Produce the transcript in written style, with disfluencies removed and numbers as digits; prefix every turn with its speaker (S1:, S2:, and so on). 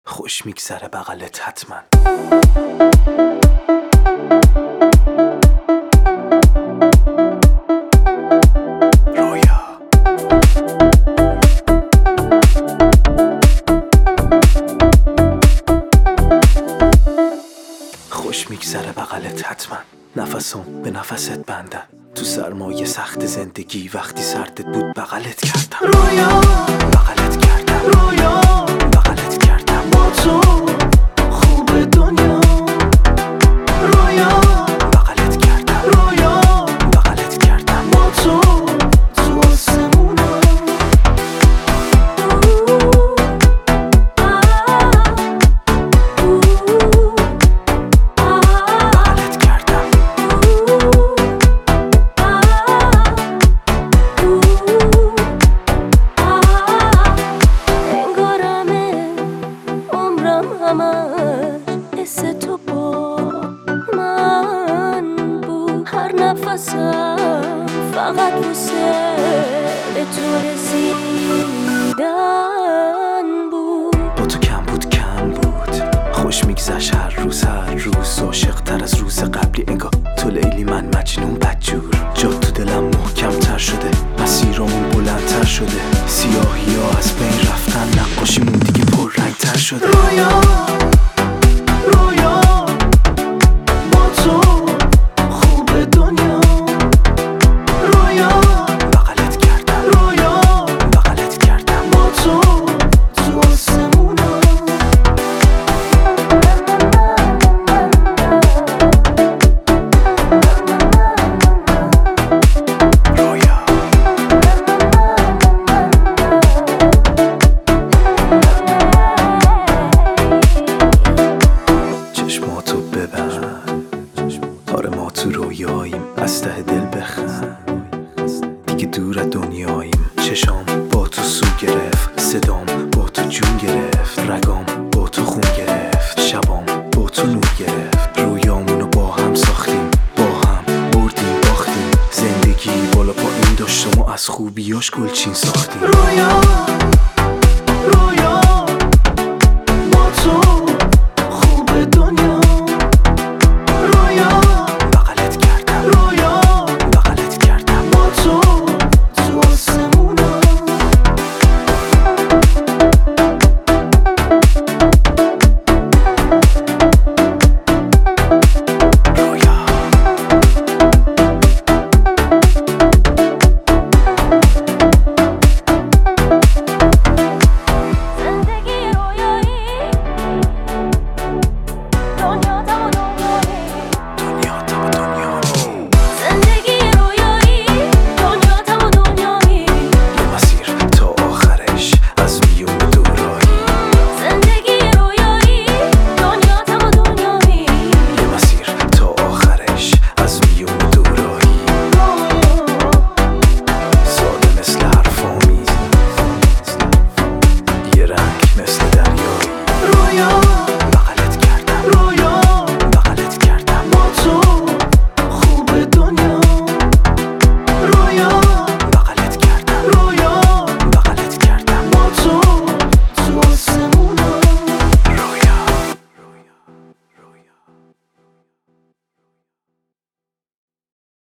S1: خوش میگذره بغلت حتما. رویا خوش میگذره بغلت حتما. نفسم به نفست بندن تو سرمایه سخت زندگی، وقتی سردت بود بغلت کردم.
S2: رویا
S1: بغلت کردم.
S2: رویا
S1: بغلت کردم.
S2: با تو خوب دنیا. رویا
S1: بغلت کردم.
S2: رویا
S1: بغلت کردم.
S2: با تو آسمونا.
S1: بغلت کردم.
S3: انگارمه عمرم همش حس تو با من بود. هر نفسم فقط واسه به تو رسیدن بود.
S1: با تو کم بود خوش میگذشت هر روز عاشق تر از روز قبلی. انگار تو لیلی من مجنون بدجور. جا تو دلم محکم تر شده، مسیرمون بلندتر شده. سیاهی ها از بین رفتن، نقاشیمون دیگه پر رنگ تر شده.
S2: رویا رویا با تو خوب دنیا. رویا
S1: بغلت کردم.
S2: رویا
S1: بغلت کردم.
S2: با تو آسمونا.
S1: رویا چشماتو ببند، آره ما تو رویاییم. از ته دل بخند، دیگه دور از دنیاییم. چشام با تو سو گرفت، صدام با تو جون گرفت، رگام با تو خون گرفت، شبام با تو نور گرفت. رویامونو با هم ساختیم، با هم بردیم باختیم. زندگی بالا پایین داشتم و از خوبیاش گلچین ساختیم.